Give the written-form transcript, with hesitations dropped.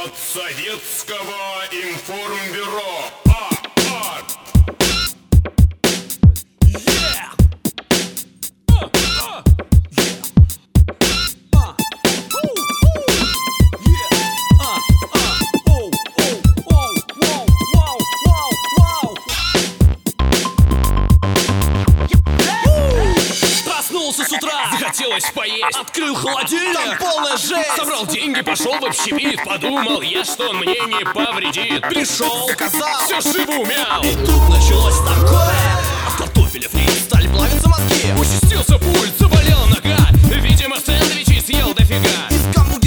от советского информбюро. Проснулся с утра, захотелось поесть. Открыл холодильник, там полная жесть. собрал деньги, пошел в общепит. Подумал я, что он мне не повредит. Пришел, сказал, все живо умял. и тут началось такое. В картофеле фри стали плавиться мозги. Участился пульс, заболела нога. Видимо, сэндвичи съел дофига. Из гамбургера